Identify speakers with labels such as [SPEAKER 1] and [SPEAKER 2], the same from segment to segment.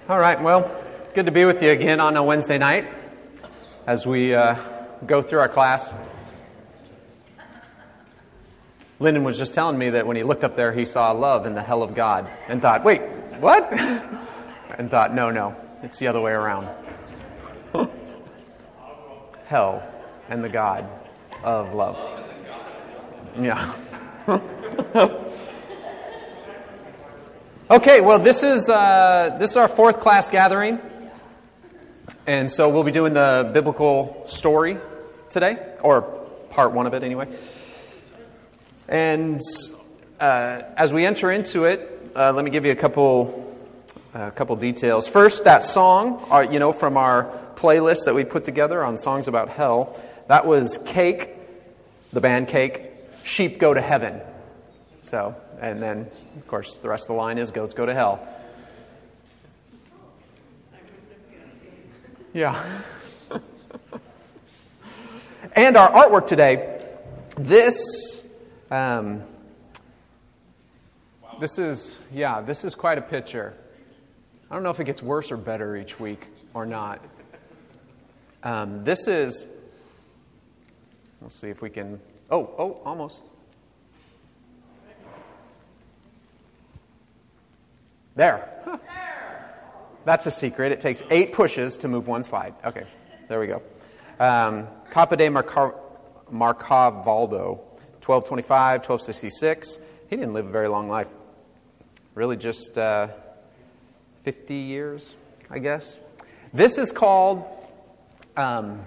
[SPEAKER 1] All right, well, good to be with you again on a Wednesday night as we go through our class. Lyndon was just telling me that when he looked up there, he saw love in the hell of God and thought, wait, what? And thought, no, it's the other way around. Hell and the God of love. Yeah. Okay, well, this is our fourth class gathering, and so we'll be doing the biblical story today, or part one of it anyway. And as we enter into it, let me give you a couple details. First, that song, from our playlist that we put together on songs about hell, that was Cake, the band Cake, Sheep Go to Heaven. So, and then, of course, the rest of the line is Goats Go to Hell. Yeah. And our artwork today, this is quite a picture. I don't know if it gets worse or better each week or not. Let's see if we can, almost. There. Huh. That's a secret. It takes 8 pushes to move one slide. Okay, there we go. Capa de Marcavaldo, 1225, 1266. He didn't live a very long life. Really just 50 years, I guess. This is called The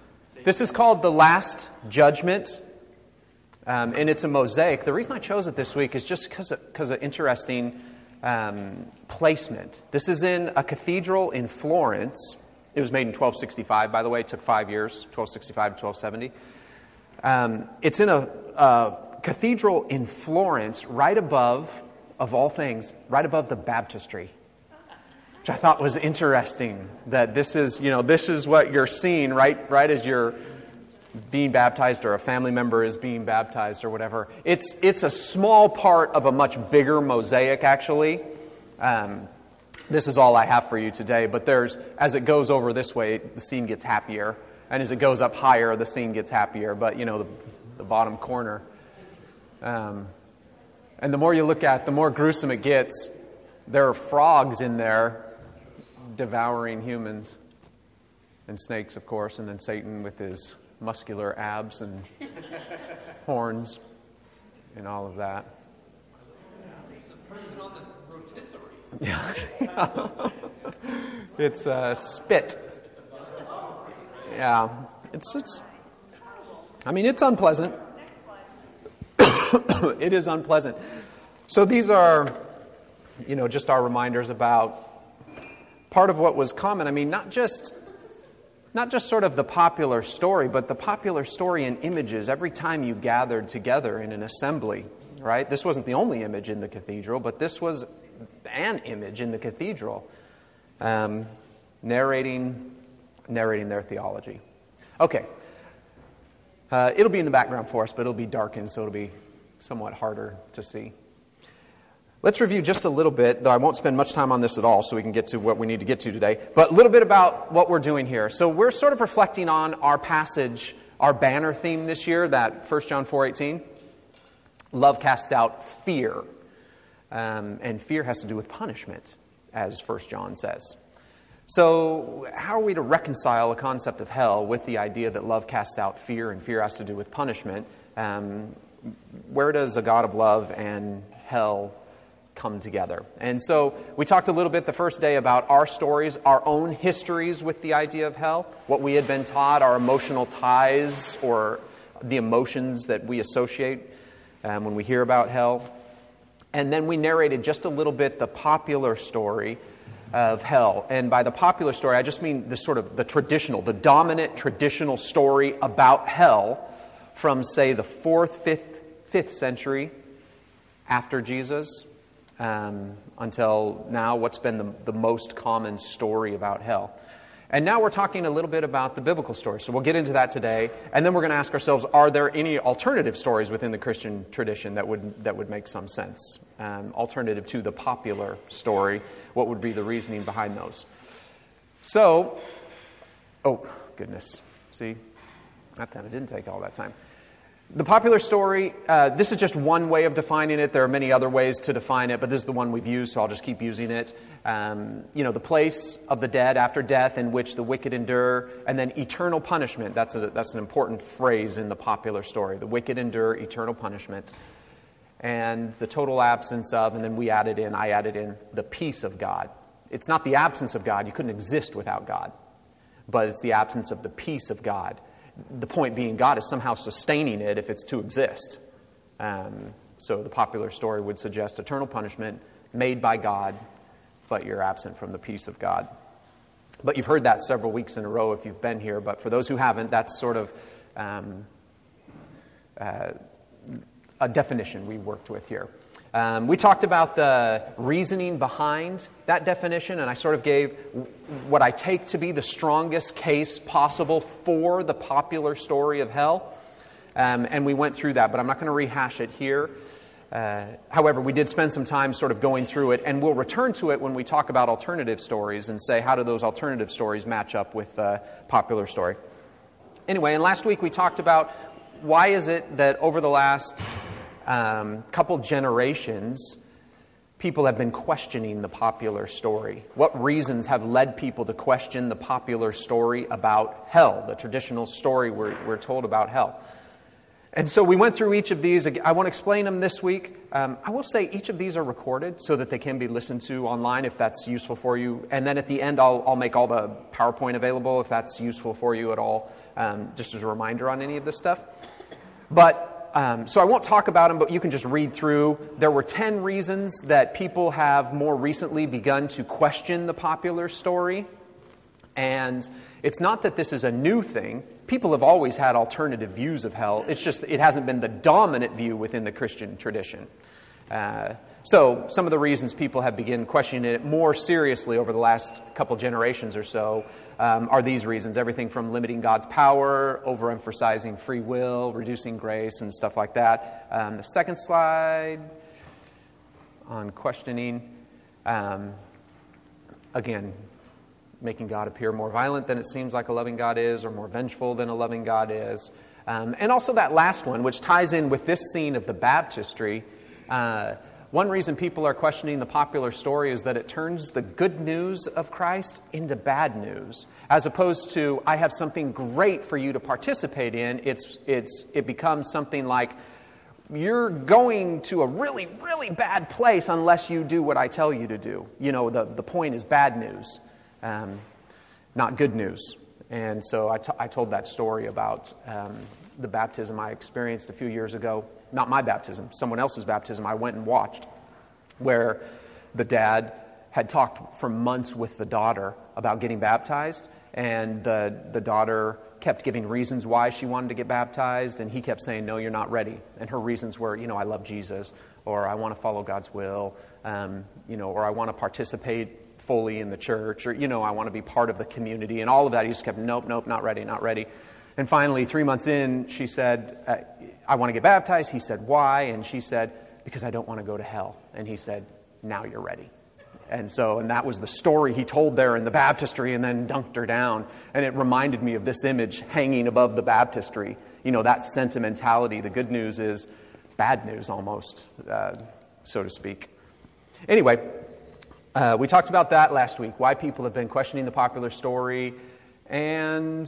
[SPEAKER 1] Last Judgment. And it's a mosaic. The reason I chose it this week is just because of interesting placement. This is in a cathedral in Florence. It was made in 1265, by the way. It took 5 years, 1265 to 1270. It's in a cathedral in Florence, right above, of all things, right above the baptistry, which I thought was interesting. That this is what you're seeing right as you're being baptized, or a family member is being baptized, or whatever. It's a small part of a much bigger mosaic, actually. This is all I have for you today, but as it goes over this way, the scene gets happier, and as it goes up higher, the scene gets happier, but the bottom corner. And the more you look at, the more gruesome it gets. There are frogs in there devouring humans, and snakes, of course, and then Satan with his muscular abs and horns and all of that.
[SPEAKER 2] There's a person on the rotisserie.
[SPEAKER 1] Yeah. It's spit. Yeah. It's unpleasant. It is unpleasant. So these are, just our reminders about part of what was common. Not just sort of the popular story, but the popular story in images every time you gathered together in an assembly, right? This wasn't the only image in the cathedral, but this was an image in the cathedral, narrating their theology. Okay. It'll be in the background for us, but it'll be darkened, so it'll be somewhat harder to see. Let's review just a little bit, though I won't spend much time on this at all, so we can get to what we need to get to today. But a little bit about what we're doing here. So we're sort of reflecting on our passage, our banner theme this year, that 1 John 4:18. Love casts out fear. And fear has to do with punishment, as 1 John says. So how are we to reconcile the concept of hell with the idea that love casts out fear, and fear has to do with punishment? Where does a God of love and hell come together? And so we talked a little bit the first day about our stories, our own histories with the idea of hell, what we had been taught, our emotional ties, or the emotions that we associate when we hear about hell. And then we narrated just a little bit the popular story of hell. And by the popular story, I just mean the dominant traditional story about hell from, say, the 4th, 5th century after Jesus until now, what's been the most common story about hell. And now we're talking a little bit about the biblical story. So we'll get into that today. And then we're going to ask ourselves, are there any alternative stories within the Christian tradition that would make some sense? alternative to the popular story. What would be the reasoning behind those? So, oh, goodness. See? That time, it didn't take all that time. The popular story, this is just one way of defining it. There are many other ways to define it, but this is the one we've used, so I'll just keep using it. The place of the dead after death in which the wicked endure, and then eternal punishment. That's an important phrase in the popular story. The wicked endure eternal punishment. And the total absence of, and then I added in, the peace of God. It's not the absence of God. You couldn't exist without God. But it's the absence of the peace of God. The point being, God is somehow sustaining it if it's to exist. So the popular story would suggest eternal punishment made by God, but you're absent from the peace of God. But you've heard that several weeks in a row if you've been here. But for those who haven't, that's sort of a definition we worked with here. We talked about the reasoning behind that definition, and I sort of gave what I take to be the strongest case possible for the popular story of hell. And we went through that, but I'm not going to rehash it here. However, we did spend some time sort of going through it, and we'll return to it when we talk about alternative stories and say, how do those alternative stories match up with the popular story? Anyway, and last week we talked about why is it that over the last couple generations, people have been questioning the popular story. What reasons have led people to question the popular story about hell, the traditional story we're told about hell? And so we went through each of these. I won't explain them this week. I will say each of these are recorded so that they can be listened to online if that's useful for you. And then at the end, I'll make all the PowerPoint available if that's useful for you at all, just as a reminder on any of this stuff. But so I won't talk about them, but you can just read through. There were 10 reasons that people have more recently begun to question the popular story. And it's not that this is a new thing. People have always had alternative views of hell. It's just it hasn't been the dominant view within the Christian tradition. So some of the reasons people have begun questioning it more seriously over the last couple generations or so are these reasons. Everything from limiting God's power, overemphasizing free will, reducing grace, and stuff like that. The second slide on questioning, again, making God appear more violent than it seems like a loving God is, or more vengeful than a loving God is. And also that last one, which ties in with this scene of the baptistry. One reason people are questioning the popular story is that it turns the good news of Christ into bad news. As opposed to, I have something great for you to participate in, it becomes something like, you're going to a really, really bad place unless you do what I tell you to do. The point is bad news, not good news. And so I told that story about the baptism I experienced a few years ago. Not my baptism, someone else's baptism I went and watched, where the dad had talked for months with the daughter about getting baptized, and the daughter kept giving reasons why she wanted to get baptized, and he kept saying, no, you're not ready. And her reasons were, I love Jesus, or I want to follow God's will, or I want to participate fully in the church, or, I want to be part of the community, and all of that. He just kept, nope, not ready. And finally, 3 months in, she said, I want to get baptized. He said, why? And she said, because I don't want to go to hell. And he said, now you're ready. And that was the story he told there in the baptistry, and then dunked her down. And it reminded me of this image hanging above the baptistry. That sentimentality. The good news is bad news almost, so to speak. Anyway, we talked about that last week, why people have been questioning the popular story. And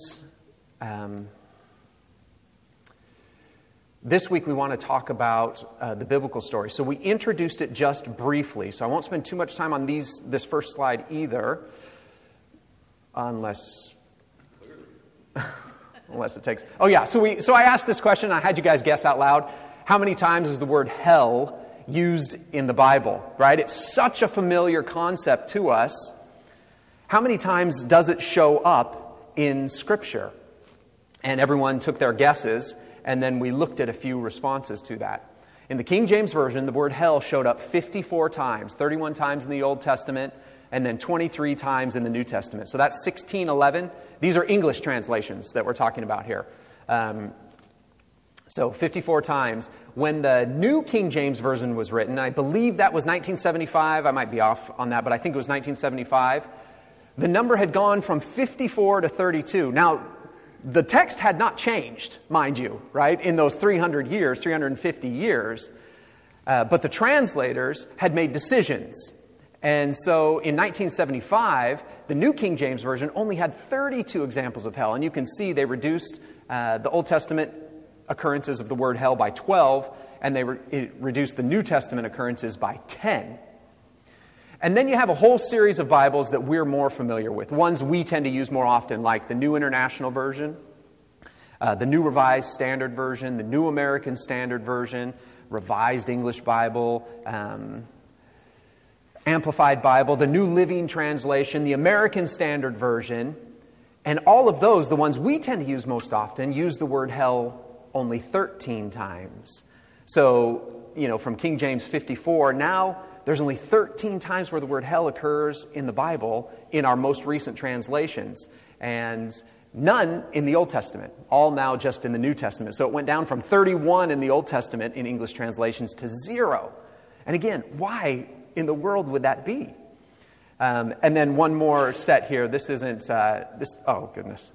[SPEAKER 1] this week we want to talk about the biblical story. So we introduced it just briefly, so I won't spend too much time on this first slide either, unless it takes... Oh yeah, so I asked this question, I had you guys guess out loud, how many times is the word hell used in the Bible, right? It's such a familiar concept to us. How many times does it show up in Scripture? And everyone took their guesses, and then we looked at a few responses to that. In the King James Version, the word hell showed up 54 times, 31 times in the Old Testament, and then 23 times in the New Testament. So that's 1611. These are English translations that we're talking about here. So 54 times. When the New King James Version was written, I believe that was 1975. I might be off on that, but I think it was 1975. The number had gone from 54 to 32. Now, the text had not changed, mind you, right, in those 350 years. But the translators had made decisions. And so in 1975, the New King James Version only had 32 examples of hell. And you can see they reduced the Old Testament occurrences of the word hell by 12, and it reduced the New Testament occurrences by 10. And then you have a whole series of Bibles that we're more familiar with, ones we tend to use more often, like the New International Version, the New Revised Standard Version, the New American Standard Version, Revised English Bible, Amplified Bible, the New Living Translation, the American Standard Version. And all of those, the ones we tend to use most often, use the word hell only 13 times. So, from King James 54, now there's only 13 times where the word hell occurs in the Bible in our most recent translations. And none in the Old Testament, all now just in the New Testament. So it went down from 31 in the Old Testament in English translations to 0. And again, why in the world would that be? And then one more set here. This isn't, oh goodness.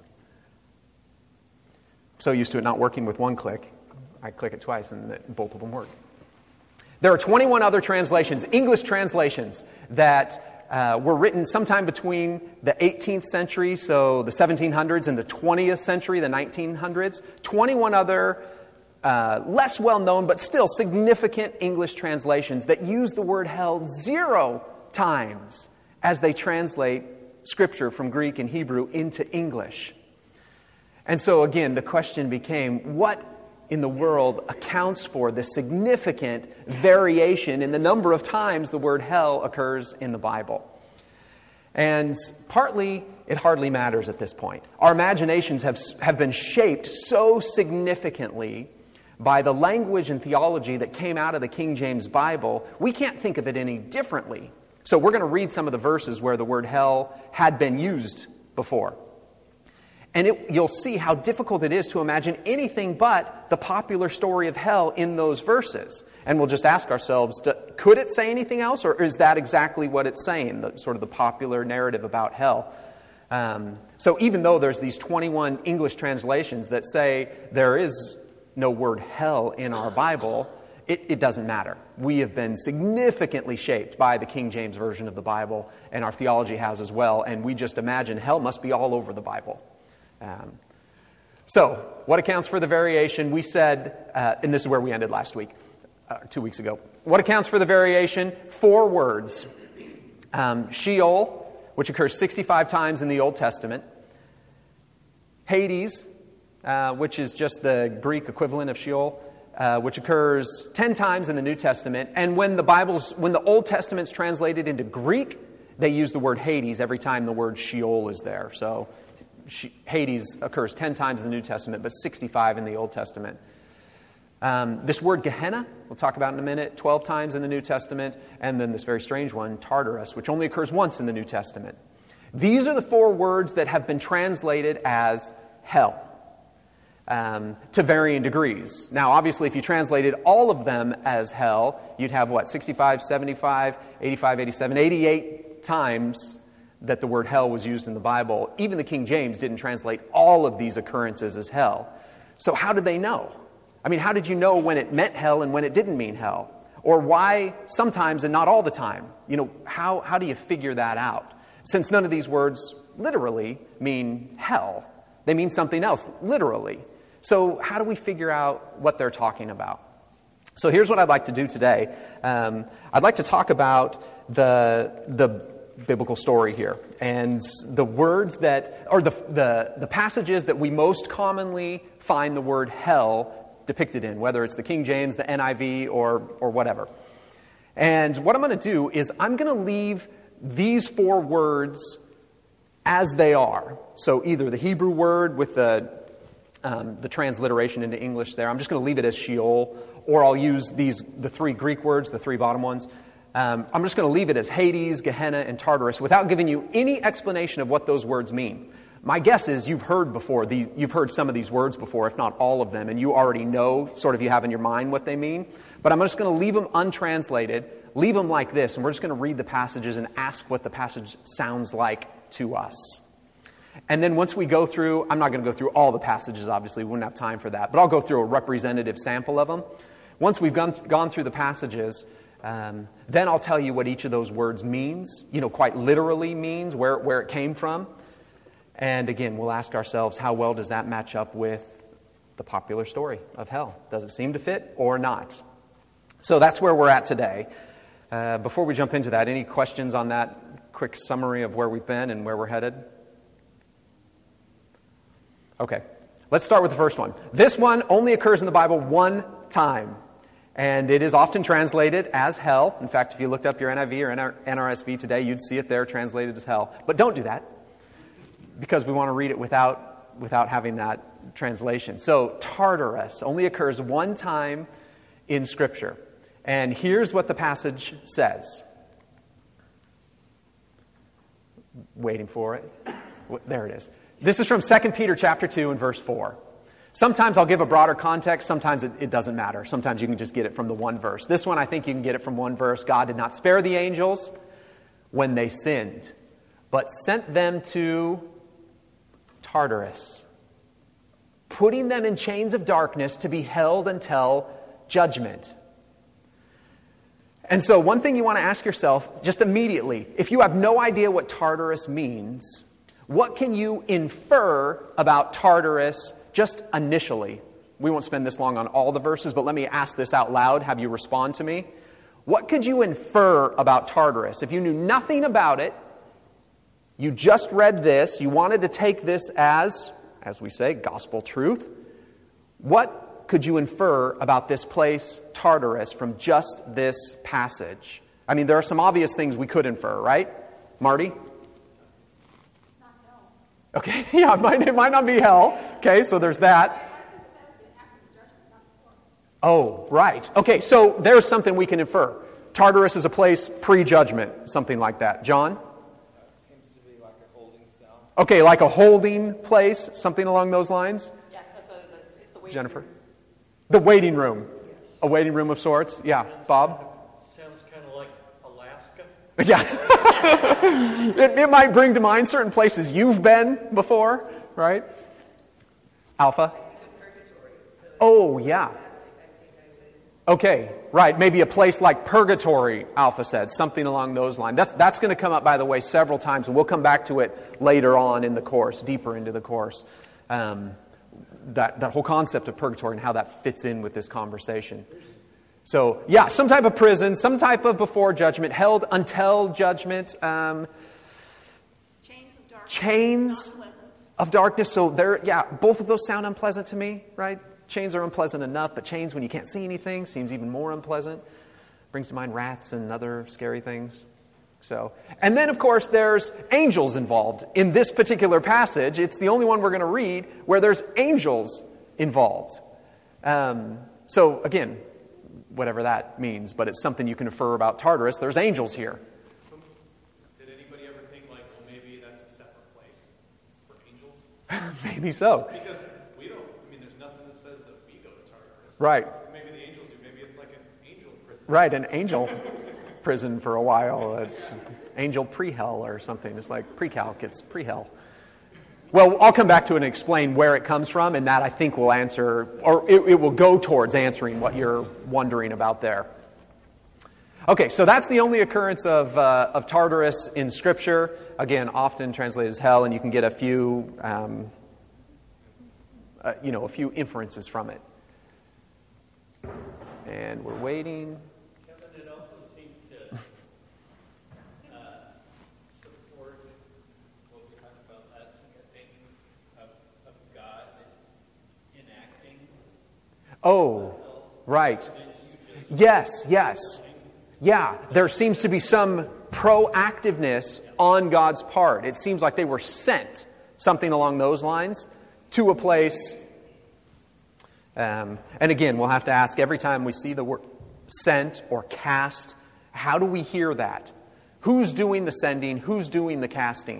[SPEAKER 1] I'm so used to it not working with one click. I click it twice and both of them work. There are 21 other translations, English translations, that were written sometime between the 18th century, so the 1700s, and the 20th century, the 1900s. 21 other less well-known but still significant English translations that use the word hell 0 times as they translate Scripture from Greek and Hebrew into English. And so again, the question became, what in the world accounts for the significant variation in the number of times the word hell occurs in the Bible? And partly, it hardly matters at this point. Our imaginations have been shaped so significantly by the language and theology that came out of the King James Bible, we can't think of it any differently. So we're going to read some of the verses where the word hell had been used before. And you'll see how difficult it is to imagine anything but the popular story of hell in those verses. And we'll just ask ourselves, could it say anything else, or is that exactly what it's saying, sort of the popular narrative about hell? So even though there's these 21 English translations that say there is no word hell in our Bible, it doesn't matter. We have been significantly shaped by the King James Version of the Bible, and our theology has as well, and we just imagine hell must be all over the Bible. So, what accounts for the variation? We said, and this is where we ended last week, 2 weeks ago. What accounts for the variation? 4 words. Sheol, which occurs 65 times in the Old Testament. Hades, which is just the Greek equivalent of Sheol, which occurs 10 times in the New Testament. And when the Old Testament's translated into Greek, they use the word Hades every time the word Sheol is there. So Hades occurs 10 times in the New Testament, but 65 in the Old Testament. This word Gehenna, we'll talk about in a minute, 12 times in the New Testament, and then this very strange one, Tartarus, which only occurs once in the New Testament. These are the 4 words that have been translated as hell, to varying degrees. Now, obviously, if you translated all of them as hell, you'd have, 65, 75, 85, 87, 88 times that the word hell was used in the Bible. Even the King James didn't translate all of these occurrences as hell. So how did they know? I mean, how did you know when it meant hell and when it didn't mean hell? Or why sometimes and not all the time? How do you figure that out? Since none of these words literally mean hell. They mean something else, literally. So how do we figure out what they're talking about? So here's what I'd like to do today. I'd like to talk about the biblical story here, and the words that, or the passages that we most commonly find the word hell depicted in, whether it's the King James, the NIV, or whatever. And what I'm going to do is I'm going to leave these 4 words as they are. So either the Hebrew word with the transliteration into English there, I'm just going to leave it as Sheol, or I'll use the 3 Greek words, the 3 bottom ones. I'm just going to leave it as Hades, Gehenna, and Tartarus without giving you any explanation of what those words mean. My guess is you've heard some of these words before, if not all of them, and you already know, sort of you have in your mind what they mean. But I'm just going to leave them untranslated, leave them like this, and we're just going to read the passages and ask what the passage sounds like to us. And then once we go through, I'm not going to go through all the passages, obviously, we wouldn't have time for that, but I'll go through a representative sample of them. Once we've gone through the passages, then I'll tell you what each of those words means, quite literally means, where it came from. And again, we'll ask ourselves, how well does that match up with the popular story of hell? Does it seem to fit or not? So that's where we're at today. Before we jump into that, any questions on that quick summary of where we've been and where we're headed? Okay, let's start with the first one. This one only occurs in the Bible one time, and it is often translated as hell. In fact, if you looked up your NIV or NRSV today, you'd see it there translated as hell. But don't do that, because we want to read it without having that translation. So Tartarus only occurs one time in Scripture. And here's what the passage says. Waiting for it. There it is. This is from 2 Peter chapter 2 and verse 4. Sometimes I'll give a broader context. Sometimes it doesn't matter. Sometimes you can just get it from the one verse. This one, I think you can get it from one verse. God did not spare the angels when they sinned, but sent them to Tartarus, putting them in chains of darkness to be held until judgment. And so one thing you want to ask yourself just immediately, if you have no idea what Tartarus means, what can you infer about Tartarus just initially? We won't spend this long on all the verses, but let me ask this out loud, have you respond to me. What could you infer about Tartarus? If you knew nothing about it, you just read this, you wanted to take this as we say, gospel truth, what could you infer about this place, Tartarus, from just this passage? I mean, there are some obvious things we could infer, right? Marty? Okay, yeah, it might not be hell. Okay, so there's that. Oh, right. Okay, so there's something we can infer. Tartarus is a place pre-judgment, something like that. John?
[SPEAKER 3] Seems to be like a holding cell.
[SPEAKER 1] Okay, like a holding place, something along those lines?
[SPEAKER 4] Yeah, it's the waiting
[SPEAKER 1] Jennifer?
[SPEAKER 4] room.
[SPEAKER 1] The waiting room. Yes. A waiting room of sorts? Yeah. Bob?
[SPEAKER 3] Sounds kind of like Alaska.
[SPEAKER 1] Yeah. it might bring to mind certain places you've been before, right? Alpha? Oh, yeah. Okay, right. Maybe a place like purgatory, Alpha said. Something along those lines. That's going to come up, by the way, several times, and we'll come back to it later on in the course, deeper into the course. That whole concept of purgatory and how that fits in with this conversation. So, yeah, some type of prison, some type of before judgment, held until judgment. Chains of darkness. So both of those sound unpleasant to me, right? Chains are unpleasant enough, but chains when you can't see anything seems even more unpleasant. Brings to mind rats and other scary things. So, and then of course there's angels involved. In this particular passage, it's the only one we're going to read where there's angels involved. So again, whatever that means, but it's something you can infer about Tartarus. There's angels here.
[SPEAKER 3] Did anybody ever think like, well, maybe that's a separate place for angels?
[SPEAKER 1] Maybe so.
[SPEAKER 3] Because we don't, there's nothing that says that we go to Tartarus.
[SPEAKER 1] Right.
[SPEAKER 3] Maybe the angels do. Maybe it's like an angel prison.
[SPEAKER 1] Right, an angel prison for a while. It's angel pre-hell or something. It's like pre-calc, it's pre-hell. Well, I'll come back to it and explain where it comes from, and that I think will answer, or it will go towards answering what you're wondering about there. Okay, so that's the only occurrence of Tartarus in Scripture. Again, often translated as hell, and you can get a few, a few inferences from it. And we're waiting.
[SPEAKER 5] Kevin, it also seems to support what we talked about last week, I think, of God enacting.
[SPEAKER 1] Oh, right. Yes. Yeah, there seems to be some proactiveness on God's part. It seems like they were sent, something along those lines, to a place. And again, we'll have to ask every time we see the word sent or cast, how do we hear that? Who's doing the sending? Who's doing the casting?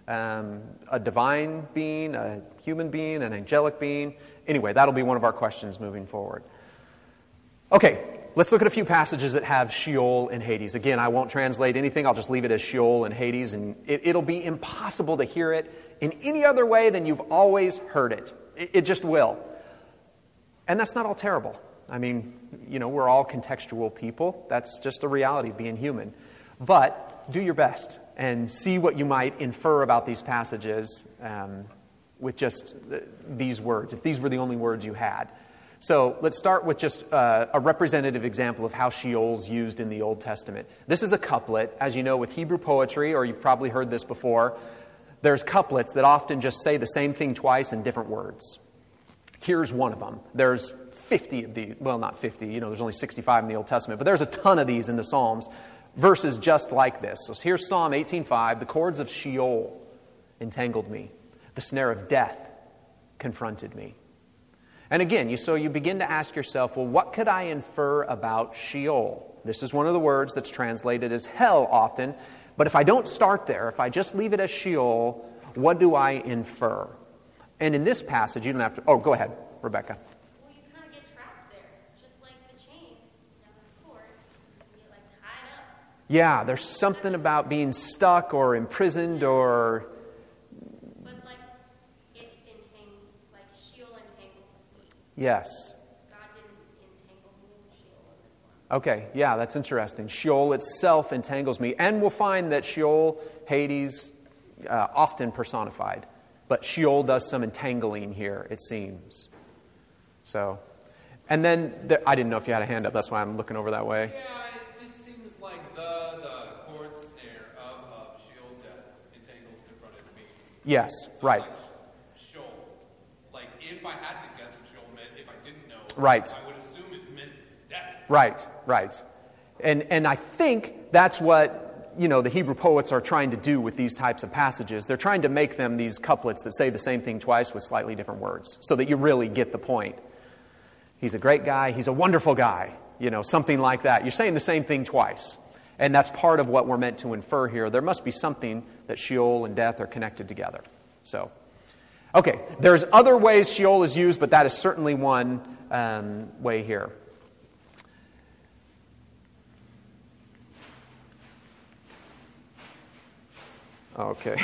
[SPEAKER 1] a divine being, a human being, an angelic being? Anyway, that'll be one of our questions moving forward. Okay, let's look at a few passages that have Sheol and Hades. Again, I won't translate anything. I'll just leave it as Sheol and Hades, and it'll be impossible to hear it in any other way than you've always heard it. It just will. And that's not all terrible. I mean, we're all contextual people. That's just a reality of being human. But do your best and see what you might infer about these passages with just these words, if these were the only words you had. So let's start with just a representative example of how Sheol's used in the Old Testament. This is a couplet. As you know, with Hebrew poetry, or you've probably heard this before, there's couplets that often just say the same thing twice in different words. Here's one of them. There's 50 of these. Well, not 50. There's only 65 in the Old Testament. But there's a ton of these in the Psalms. Verses just like this. So here's Psalm 18:5. The cords of Sheol entangled me. The snare of death confronted me. And again, so you begin to ask yourself, well, what could I infer about Sheol? This is one of the words that's translated as hell often. But if I don't start there, if I just leave it as Sheol, what do I infer? And in this passage, you don't have to... Oh, go ahead, Rebecca.
[SPEAKER 6] Well, you kind of get trapped there, just like the chains and the cords. You get tied up.
[SPEAKER 1] Yeah, there's something about being stuck or imprisoned or...
[SPEAKER 6] But Sheol entangled me.
[SPEAKER 1] Yes.
[SPEAKER 6] God didn't entangle me in Sheol in this one.
[SPEAKER 1] Okay, yeah, that's interesting. Sheol itself entangles me. And we'll find that Sheol, Hades, often personified. But Sheol does some entangling here, it seems. So, and then, I didn't know if you had a hand up, that's why I'm looking over that way.
[SPEAKER 3] Yeah, it just seems like the cord snare of Sheol death entangled in front of me.
[SPEAKER 1] Yes,
[SPEAKER 3] So
[SPEAKER 1] right.
[SPEAKER 3] Sheol. If I had to guess what Sheol meant, if I didn't know,
[SPEAKER 1] Right.
[SPEAKER 3] I would assume it meant death.
[SPEAKER 1] Right. And I think that's what, the Hebrew poets are trying to do with these types of passages. They're trying to make them these couplets that say the same thing twice with slightly different words so that you really get the point. He's a great guy. He's a wonderful guy. Something like that. You're saying the same thing twice. And that's part of what we're meant to infer here. There must be something that Sheol and death are connected together. So, okay. There's other ways Sheol is used, but that is certainly one way here. Okay.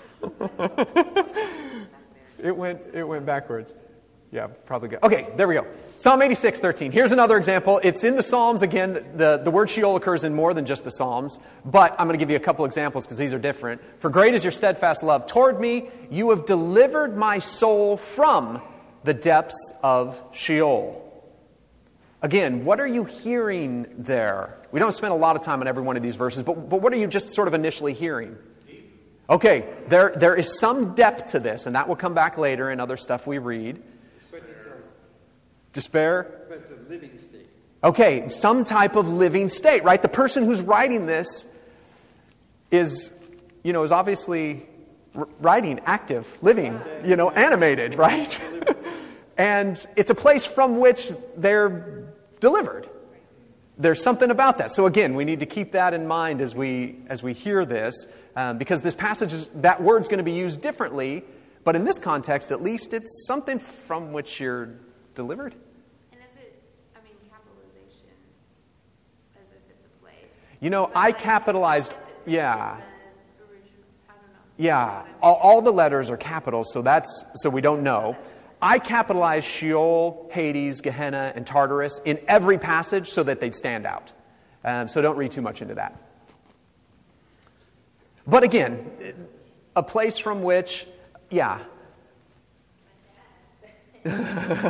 [SPEAKER 1] It went backwards. Yeah, probably good. Okay, there we go. Psalm 86:13. Here's another example. It's in the Psalms. Again, the word Sheol occurs in more than just the Psalms. But I'm going to give you a couple examples because these are different. For great is your steadfast love toward me. You have delivered my soul from the depths of Sheol. Again, what are you hearing there? We don't spend a lot of time on every one of these verses, but what are you just sort of initially hearing? Okay, there is some depth to this, and that will come back later in other stuff we read. Despair?
[SPEAKER 7] But it's a living state.
[SPEAKER 1] Okay, some type of living state, right? The person who's writing this is obviously writing, active, living, animated, right? And it's a place from which they're delivered. There's something about that. So again, we need to keep that in mind as we hear this, because this passage, that word's going to be used differently, but in this context, at least, it's something from which you're delivered.
[SPEAKER 6] And is it, capitalization, as if it's a place?
[SPEAKER 1] I capitalized, yeah.
[SPEAKER 6] I don't know.
[SPEAKER 1] Yeah, all the letters are capitals, so we don't know. I capitalized Sheol, Hades, Gehenna, and Tartarus in every passage so that they'd stand out. So don't read too much into that. But again, a place from which, yeah.
[SPEAKER 6] It feels like those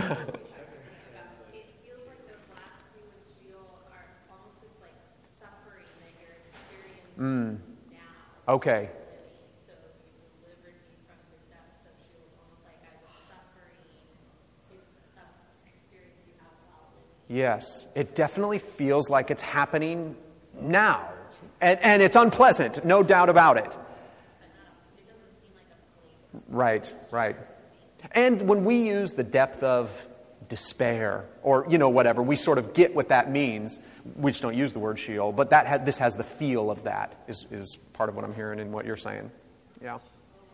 [SPEAKER 6] last two with Sheol are almost just like suffering that you're experiencing now.
[SPEAKER 1] Okay.
[SPEAKER 6] So you delivered me from the depths of Sheol. It's almost like I was suffering. It's an experience you have while living.
[SPEAKER 1] Yes, it definitely feels like it's happening now. And it's unpleasant, no doubt about it.
[SPEAKER 6] It doesn't seem like a place.
[SPEAKER 1] Right. And when we use the depth of despair or, whatever, we sort of get what that means. We just don't use the word Sheol, but this has the feel of that, is part of what I'm hearing in what you're saying. Yeah.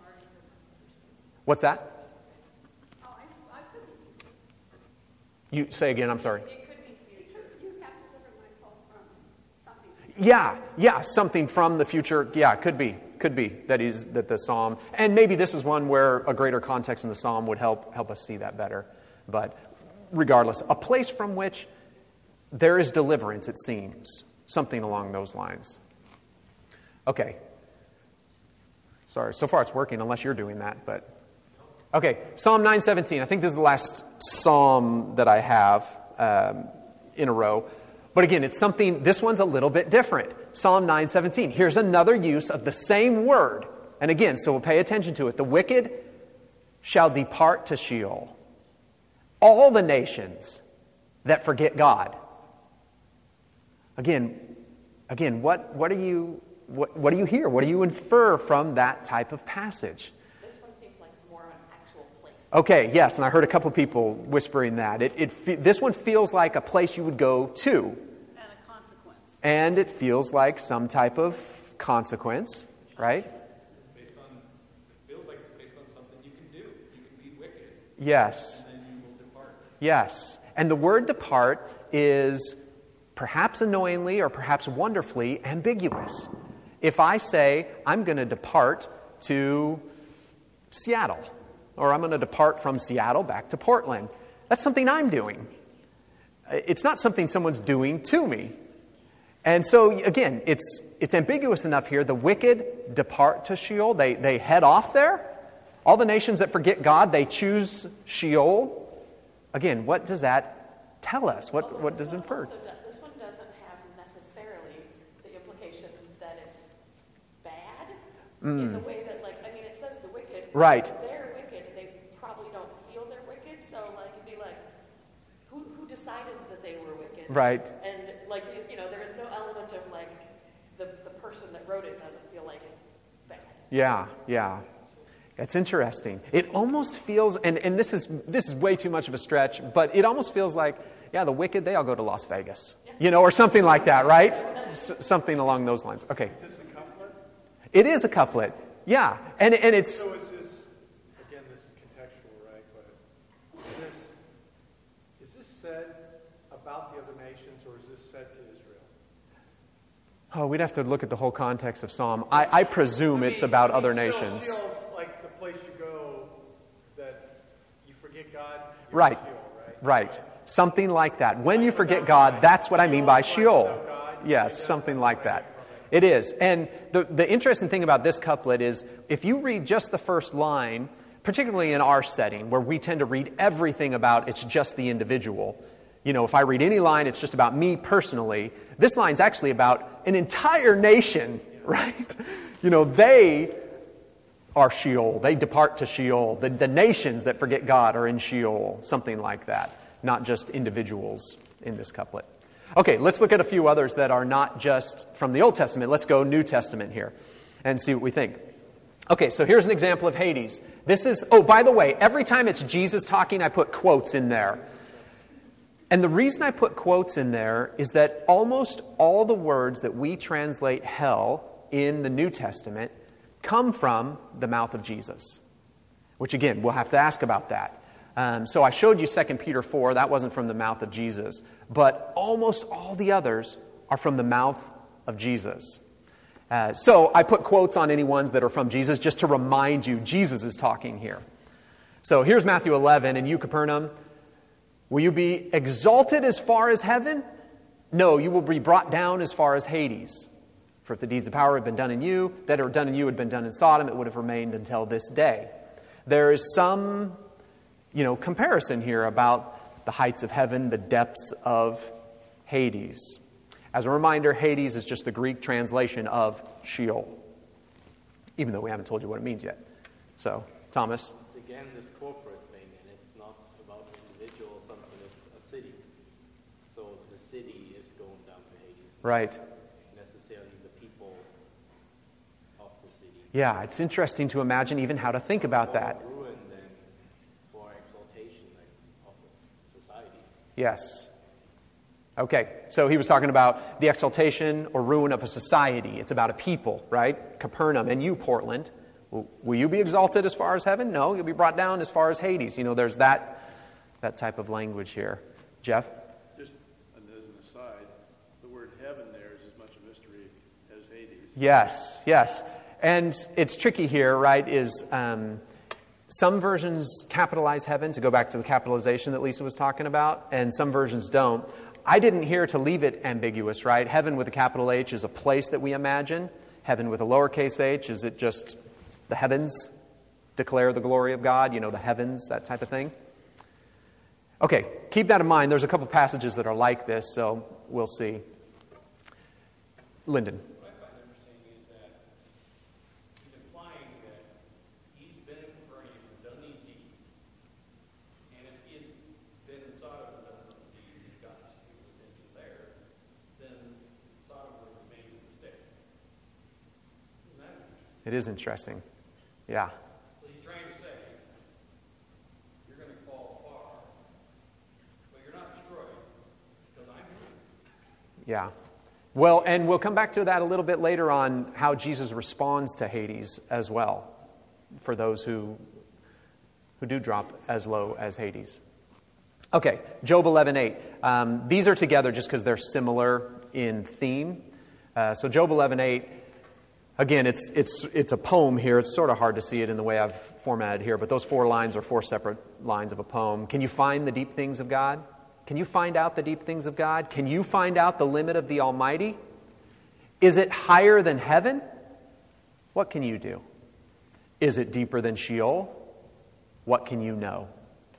[SPEAKER 1] What's that?
[SPEAKER 4] Oh, I could
[SPEAKER 1] You say again, I'm sorry.
[SPEAKER 4] It could be future. You have to deliver myself from something.
[SPEAKER 1] Yeah, something from the future. Yeah, could be that the psalm, and maybe this is one where a greater context in the psalm would help us see that better. But regardless, a place from which there is deliverance, it seems, something along those lines. Okay. Sorry, so far it's working, unless you're doing that. But okay, Psalm 9:17. I think this is the last psalm that I have in a row. But again, it's something, this one's a little bit different. Psalm 9:17. Here's another use of the same word. And again, so we'll pay attention to it. The wicked shall depart to Sheol. All the nations that forget God. Again, what do you hear? What do you infer from that type of passage?
[SPEAKER 4] This one seems like more of an actual place.
[SPEAKER 1] Okay, yes, and I heard a couple people whispering that. This one feels like a place you would go to.
[SPEAKER 4] And a consequence.
[SPEAKER 1] And it feels like some type of consequence, right?
[SPEAKER 3] It feels like based on something you can do. You can be wicked,
[SPEAKER 1] Yes.
[SPEAKER 3] and then you will depart.
[SPEAKER 1] Yes. And the word depart is perhaps annoyingly or perhaps wonderfully ambiguous. If I say, I'm going to depart to Seattle, or I'm going to depart from Seattle back to Portland, that's something I'm doing. It's not something someone's doing to me. And so, again, it's ambiguous enough here. The wicked depart to Sheol. They head off there. All the nations that forget God, they choose Sheol. Again, what does that tell us? What does it infer?
[SPEAKER 4] This one doesn't have necessarily the implication that it's bad in the way that, like, I mean, it says the wicked.
[SPEAKER 1] Right.
[SPEAKER 4] They're wicked. They probably don't feel they're wicked. So, like, it'd be like, who decided that they were wicked?
[SPEAKER 1] Right.
[SPEAKER 4] And, like, there is no element of, like, the person that wrote it doesn't feel like it's bad.
[SPEAKER 1] Yeah. It's interesting. It almost feels, and this is way too much of a stretch, but it almost feels like, the wicked, they all go to Las Vegas. Or something like that, right? Something along those lines. Okay.
[SPEAKER 7] Is this a couplet?
[SPEAKER 1] It is a couplet. Yeah. And it's...
[SPEAKER 7] So is this, again, this is contextual, right? But is this said about the other nations, or is this said to Israel?
[SPEAKER 1] Oh, we'd have to look at the whole context of Psalm. I presume it's about other nations.
[SPEAKER 7] Sheol's like the place you go that you forget God. You're
[SPEAKER 1] Right.
[SPEAKER 7] in Sheol,
[SPEAKER 1] Right. Something like that. When you forget God, that's what I mean by Sheol. Yes, something like that. It is. And the interesting thing about this couplet is if you read just the first line, particularly in our setting where we tend to read everything about it's just the individual. If I read any line, it's just about me personally. This line's actually about an entire nation, right? They are Sheol. They depart to Sheol. The nations that forget God are in Sheol, something like that. Not just individuals in this couplet. Okay, let's look at a few others that are not just from the Old Testament. Let's go New Testament here and see what we think. Okay, so here's an example of Hades. This is, by the way, every time it's Jesus talking, I put quotes in there. And the reason I put quotes in there is that almost all the words that we translate hell in the New Testament come from the mouth of Jesus. Which, again, we'll have to ask about that. So I showed you 2 Peter 4. That wasn't from the mouth of Jesus. But almost all the others are from the mouth of Jesus. So I put quotes on any ones that are from Jesus just to remind you Jesus is talking here. So here's Matthew 11. And you, Capernaum, will you be exalted as far as heaven? No, you will be brought down as far as Hades. For if the deeds of power had been done in you, that are done in you had been done in Sodom, it would have remained until this day. There is some comparison here about the heights of heaven, the depths of Hades. As a reminder, Hades is just the Greek translation of Sheol, even though we haven't told you what it means yet. So, Thomas?
[SPEAKER 5] It's again this corporate thing, and it's not about an individual or something, it's a city. So the city is going down to Hades.
[SPEAKER 1] Right.
[SPEAKER 5] Necessarily the people of the city.
[SPEAKER 1] Yeah, it's interesting to imagine even how to think about that. Yes. Okay, so he was talking about the exaltation or ruin of a society. It's about a people, right? Capernaum and you, Portland. Will you be exalted as far as heaven? No, you'll be brought down as far as Hades. There's that type of language here. Jeff?
[SPEAKER 8] Just as an aside, the word heaven there is as much a mystery as Hades.
[SPEAKER 1] Yes. And it's tricky here, right, is some versions capitalize heaven, to go back to the capitalization that Lisa was talking about, and some versions don't. I didn't hear to leave it ambiguous, right? Heaven with a capital H is a place that we imagine. Heaven with a lowercase h, is it just the heavens declare the glory of God? The heavens, that type of thing. Okay, keep that in mind. There's a couple passages that are like this, so we'll see. Lyndon.
[SPEAKER 5] What I find interesting is that he's implying that he's been in Capernaum and done these deeds. And if he had been in Sodom and done those deeds, and got his attention there, then Sodom would have remained a mistake. Isn't that interesting?
[SPEAKER 1] It is interesting. Yeah.
[SPEAKER 5] So he's trying to say, you're going to fall far, but you're not destroyed, because I'm here.
[SPEAKER 1] Yeah. Well, and we'll come back to that a little bit later on, how Jesus responds to Hades as well, for those who do drop as low as Hades. Okay, Job 11:8. These are together just because they're similar in theme. So Job 11:8. Again, it's a poem here. It's sort of hard to see it in the way I've formatted here, but those 4 lines are 4 separate lines of a poem. Can you find the deep things of God? Can you find out the deep things of God? Can you find out the limit of the Almighty? Is it higher than heaven? What can you do? Is it deeper than Sheol? What can you know?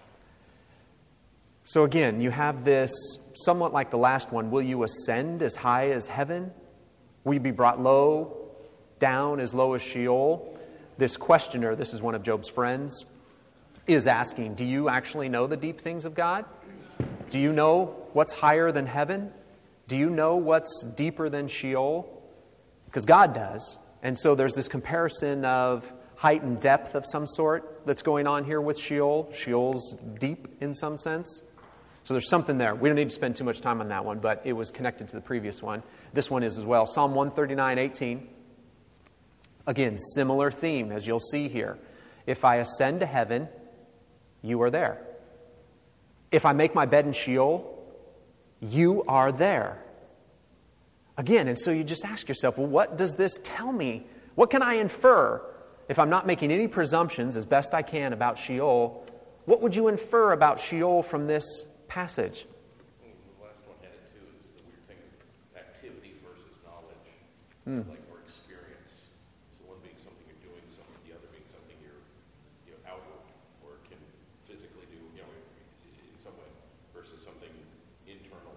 [SPEAKER 1] So again, you have this somewhat like the last one. Will you ascend as high as heaven? Will you be brought low, down as low as Sheol? This questioner, this is one of Job's friends, is asking, do you actually know the deep things of God? Do you know what's higher than heaven? Do you know what's deeper than Sheol? Because God does. And so there's this comparison of height and depth of some sort that's going on here with Sheol. Sheol's deep in some sense. So there's something there. We don't need to spend too much time on that one, but it was connected to the previous one. This one is as well. Psalm 139:18. Again, similar theme, as you'll see here. If I ascend to heaven, you are there. If I make my bed in Sheol, you are there. Again, and so you just ask yourself, well, what does this tell me? What can I infer? If I'm not making any presumptions as best I can about Sheol, what would you infer about Sheol from this passage?
[SPEAKER 9] The last one had it too, is the weird thing of activity versus knowledge. Like, or experience. So one being something you're doing, something, the other being something you're outward or can physically do, in some way, versus something internal,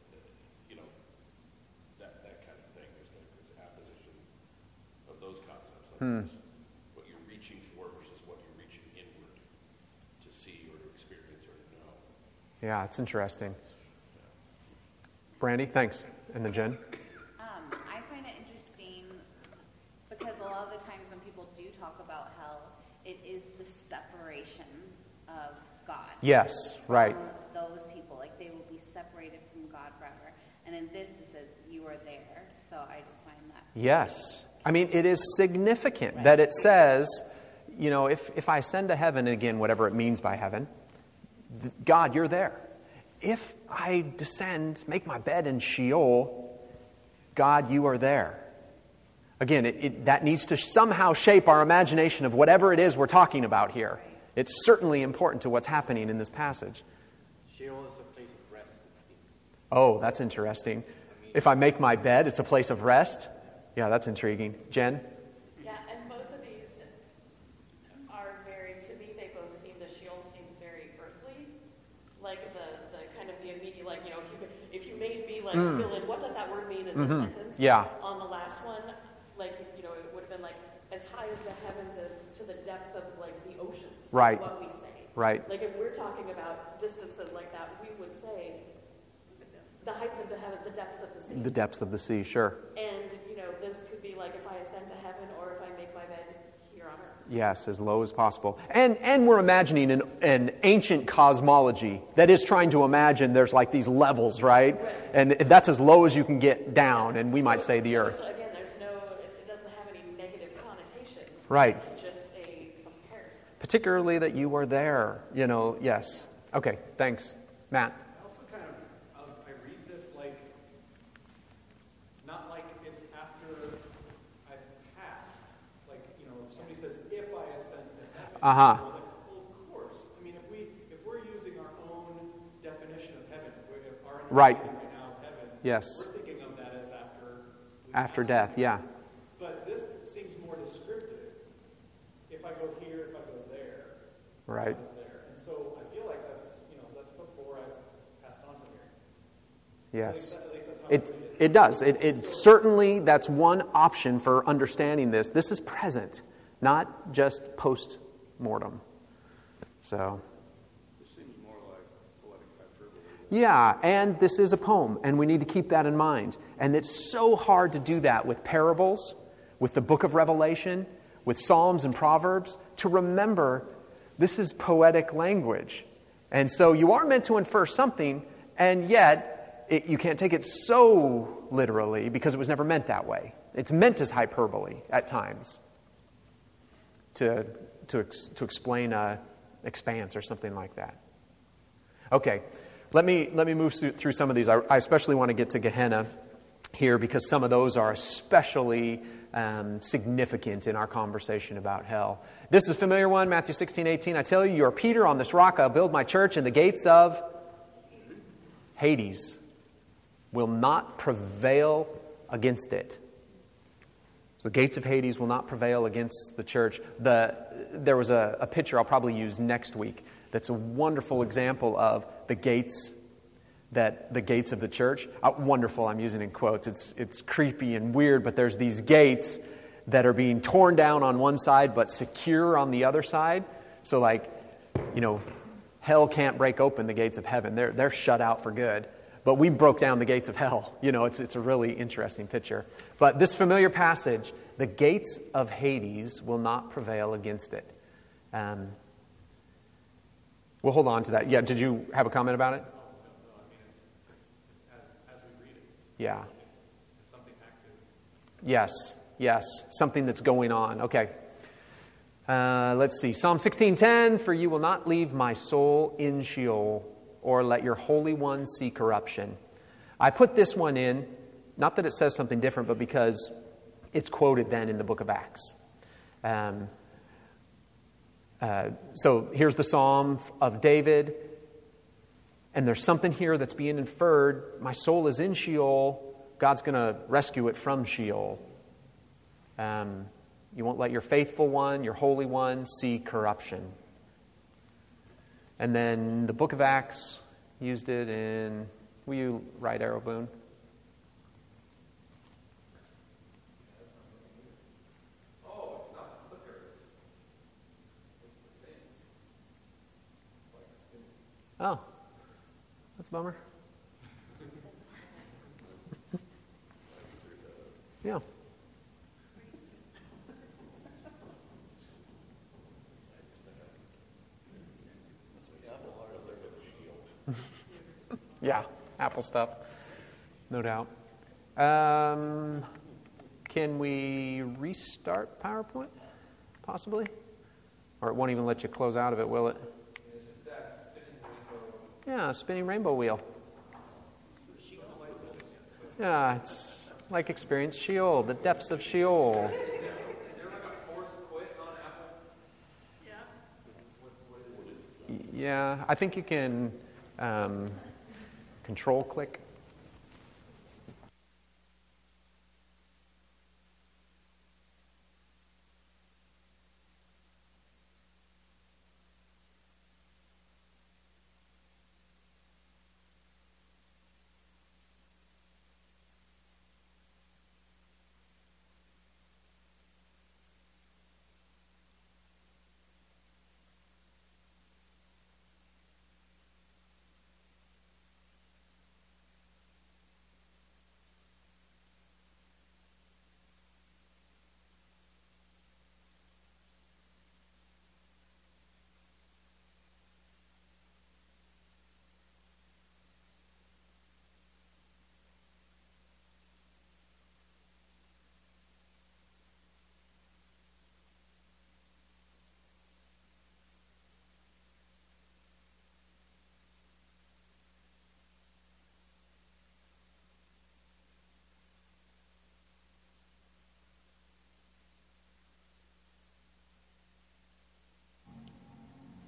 [SPEAKER 9] that kind of thing. There's this apposition of those concepts. Like what you're reaching for versus what you're reaching inward to see or to experience or to know.
[SPEAKER 1] Yeah, it's interesting. Brandy, thanks. And then Jen?
[SPEAKER 10] I find it interesting because a lot of the times when people do talk about hell, it is the separation of God.
[SPEAKER 1] Yes, right.
[SPEAKER 10] From those people, like they will be separated from God forever. And in this, it says, you are there. So I just find that.
[SPEAKER 1] Yes. I mean, it is significant that it says, if I ascend to heaven, again, whatever it means by heaven, God, you're there. If I descend, make my bed in Sheol, God, you are there. Again, that needs to somehow shape our imagination of whatever it is we're talking about here. It's certainly important to what's happening in this passage.
[SPEAKER 7] Sheol is a place of rest, it seems.
[SPEAKER 1] Oh, that's interesting. If I make my bed, it's a place of rest? Yeah, that's intriguing. Jen?
[SPEAKER 4] Yeah, and both of these are to me, they both seem, the Sheol seems very earthly. Like the kind of the immediate, if you made me fill in, what does that word mean in this sentence?
[SPEAKER 1] Yeah.
[SPEAKER 4] On the last one, it would have been as high as the heavens as to the depth of the oceans.
[SPEAKER 1] Right.
[SPEAKER 4] What we say.
[SPEAKER 1] Right.
[SPEAKER 4] If we're talking about distances like that, we would say the heights of the heaven, the depths of the sea.
[SPEAKER 1] The depths of the sea, sure.
[SPEAKER 4] And, this could be if I ascend to heaven or if I make my bed here on earth.
[SPEAKER 1] Yes, as low as possible. And we're imagining an ancient cosmology that is trying to imagine there's these levels, right? And that's as low as you can get down, and we might say the earth.
[SPEAKER 4] So again, it doesn't have any negative connotations.
[SPEAKER 1] Right.
[SPEAKER 4] It's
[SPEAKER 1] particularly that you are there. Yes. Okay, thanks. Matt?
[SPEAKER 7] I also kind of, I read this like, not like it's after I've passed. Like, if somebody says, if I ascend to heaven,
[SPEAKER 1] Uh-huh.
[SPEAKER 7] well, of course. I mean, if we're using our own definition of heaven, if our
[SPEAKER 1] Right.
[SPEAKER 7] understanding right now of heaven,
[SPEAKER 1] Yes.
[SPEAKER 7] we're thinking of that as
[SPEAKER 1] After death, yeah.
[SPEAKER 7] But this seems more descriptive. If I go here, if I go there,
[SPEAKER 1] Right.
[SPEAKER 7] I was there. And so I feel like that's before I passed on from here.
[SPEAKER 1] Yes.
[SPEAKER 7] At least that's how I read it.
[SPEAKER 1] It does. It certainly, that's one option for understanding this. This is present, not just post-mortem. So,
[SPEAKER 8] This seems more like poetic hyperbole.
[SPEAKER 1] yeah, and this is a poem, and we need to keep that in mind. And it's so hard to do that with parables, with the book of Revelation, with Psalms and Proverbs, to remember this is poetic language. And so you are meant to infer something, and yet you can't take it so literally because it was never meant that way. It's meant as hyperbole at times to explain a expanse or something like that. Okay, let me move through some of these. I especially want to get to Gehenna here because some of those are especially significant in our conversation about hell. This is a familiar one, Matthew 16:18. I tell you, you are Peter, on this rock I'll build my church, and the gates of Hades will not prevail against it. So the gates of Hades will not prevail against the church. There was a picture I'll probably use next week that's a wonderful example of the gates of the church. Wonderful, I'm using in quotes. It's creepy and weird, but there's these gates that are being torn down on one side but secure on the other side. So hell can't break open the gates of heaven. They're shut out for good. But we broke down the gates of hell. It's a really interesting picture. But this familiar passage, the gates of Hades will not prevail against it. We'll hold on to that. Yeah, did you have a comment about it?
[SPEAKER 7] As we read it,
[SPEAKER 1] Yeah.
[SPEAKER 7] it's something active.
[SPEAKER 1] Yes. Something that's going on. Okay. Let's see. Psalm 16:10, for you will not leave my soul in Sheol, or let your Holy One see corruption. I put this one in, not that it says something different, but because it's quoted then in the book of Acts. So here's the Psalm of David, and there's something here that's being inferred. My soul is in Sheol. God's going to rescue it from Sheol. You won't let your faithful one, your Holy One, see corruption. And then the book of Acts used it in, will you write, Arrow Boone?
[SPEAKER 3] Oh, it's not the clicker. It's the thing. Like spinning.
[SPEAKER 1] Oh, that's a bummer. Yeah. Yeah, Apple stuff, no doubt. Can we restart PowerPoint, possibly? Or it won't even let you close out of it, will it?
[SPEAKER 3] It's just that spinning rainbow.
[SPEAKER 1] Yeah, spinning rainbow wheel. Yeah, it's like Experience Sheol, the depths of Sheol.
[SPEAKER 3] Is there like a force quit on Apple?
[SPEAKER 4] Yeah.
[SPEAKER 1] Yeah, I think you can control click.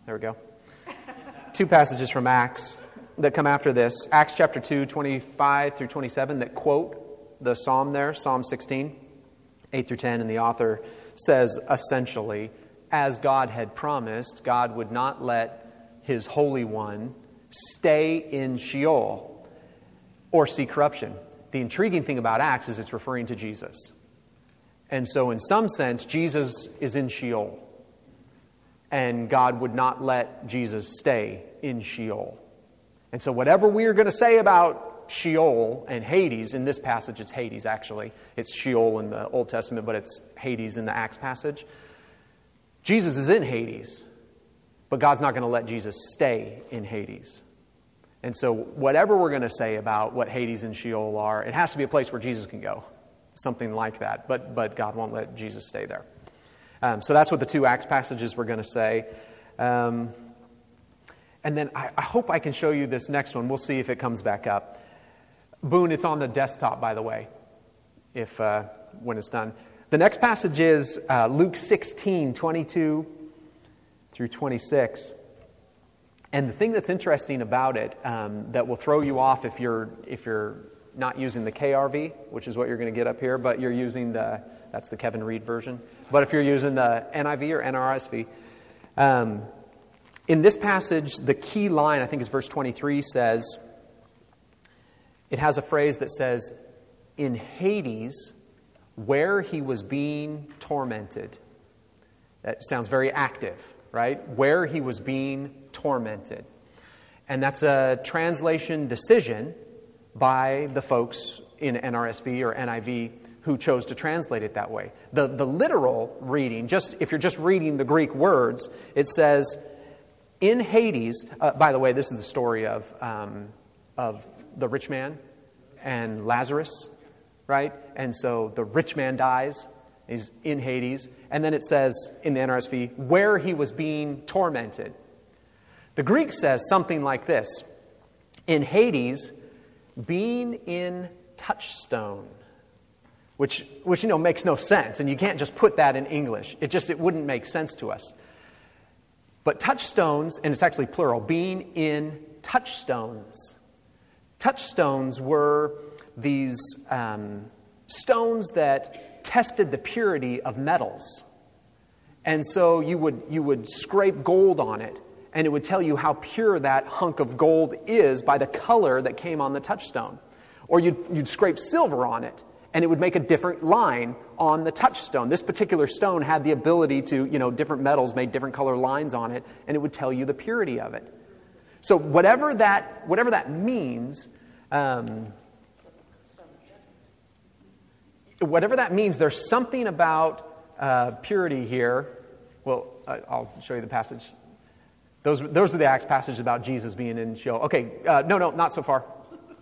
[SPEAKER 1] There we go. Two passages from Acts that come after this. Acts chapter 2, 25 through 27 that quote the psalm there, Psalm 16, 8 through 10. And the author says essentially, as God had promised, God would not let His Holy One stay in Sheol or see corruption. The intriguing thing about Acts is it's referring to Jesus. And so in some sense, Jesus is in Sheol. And God would not let Jesus stay in Sheol. And so whatever we are going to say about Sheol and Hades, in this passage it's Hades actually. It's Sheol in the Old Testament, but it's Hades in the Acts passage. Jesus is in Hades, but God's not going to let Jesus stay in Hades. And so whatever we're going to say about what Hades and Sheol are, it has to be a place where Jesus can go. Something like that. But God won't let Jesus stay there. So that's what the two Acts passages we're going to say. And then I hope I can show you this next one. We'll see if it comes back up. Boone, it's on the desktop, by the way, if when it's done. The next passage is Luke 16, 22 through 26. And the thing that's interesting about it that will throw you off if you're not using the KRV, which is what you're going to get up here, but you're using that's the Kevin Reed version. But if you're using the NIV or NRSV, in this passage, the key line, I think is verse 23, says, it has a phrase that says, in Hades, where he was being tormented. That sounds very active, right? Where he was being tormented. And that's a translation decision by the folks in NRSV or NIV who chose to translate it that way. The literal reading, just if you're just reading the Greek words, it says, in Hades, by the way, this is the story of the rich man and Lazarus, right? And so the rich man dies, he's in Hades, and then it says in the NRSV, where he was being tormented. The Greek says something like this, in Hades, being in touchstone, which makes no sense, and you can't just put that in English. It wouldn't make sense to us. But touchstones, and it's actually plural, being in touchstones. Touchstones were these stones that tested the purity of metals. And so you would scrape gold on it, and it would tell you how pure that hunk of gold is by the color that came on the touchstone. Or you'd scrape silver on it, and it would make a different line on the touchstone. This particular stone had the ability to, different metals made different color lines on it, and it would tell you the purity of it. So whatever that means, there's something about purity here. Well, I'll show you the passage. Those are the Acts passages about Jesus being in Sheol. Okay, no, not so far.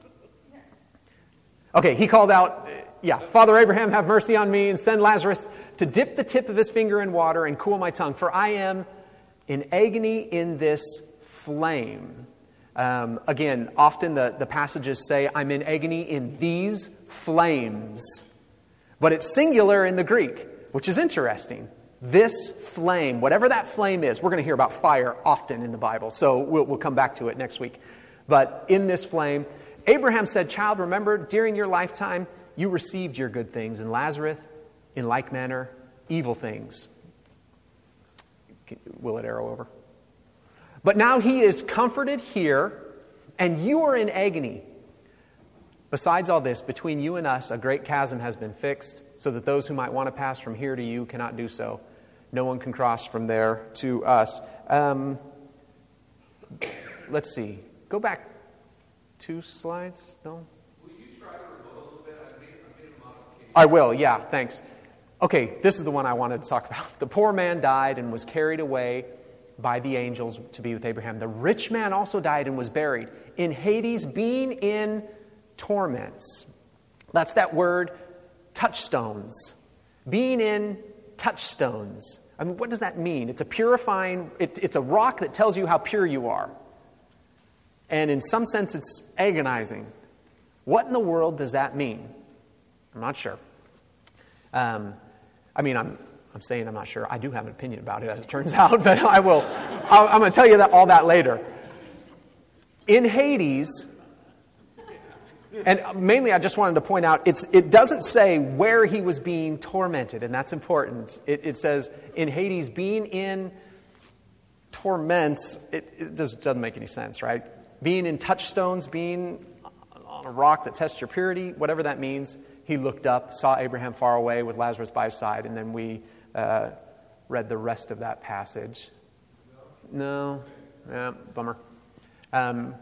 [SPEAKER 1] Okay, he called out, Father Abraham, have mercy on me and send Lazarus to dip the tip of his finger in water and cool my tongue, for I am in agony in this flame. Again, often the passages say, I'm in agony in these flames. But it's singular in the Greek, which is interesting. This flame, whatever that flame is, we're going to hear about fire often in the Bible, so we'll come back to it next week. But in this flame, Abraham said, child, remember, during your lifetime, you received your good things, and Lazarus, in like manner, evil things. Will it arrow over? But now he is comforted here, and you are in agony. Besides all this, between you and us, a great chasm has been fixed, so that those who might want to pass from here to you cannot do so. No one can cross from there to us. Let's see. Go back 2 slides. No?
[SPEAKER 3] Will you try to remote a little bit? I made a modification.
[SPEAKER 1] I will, yeah, thanks. Okay, this is the one I wanted to talk about. The poor man died and was carried away by the angels to be with Abraham. The rich man also died and was buried in Hades, being in torments. That's that word, touchstones. Being in touchstones. I mean, what does that mean? It's a purifying, it's a rock that tells you how pure you are. And in some sense, it's agonizing. What in the world does that mean? I'm not sure. I'm I'm saying I'm not sure. I do have an opinion about it, as it turns out, but I'm going to tell you all that later. In Hades, and mainly I just wanted to point out, it doesn't say where he was being tormented, and that's important. It says in Hades, being in torments, it just doesn't make any sense, right? Being in touchstones, being on a rock that tests your purity, whatever that means. He looked up, saw Abraham far away with Lazarus by his side, and then we read the rest of that passage. No? Yeah, bummer. And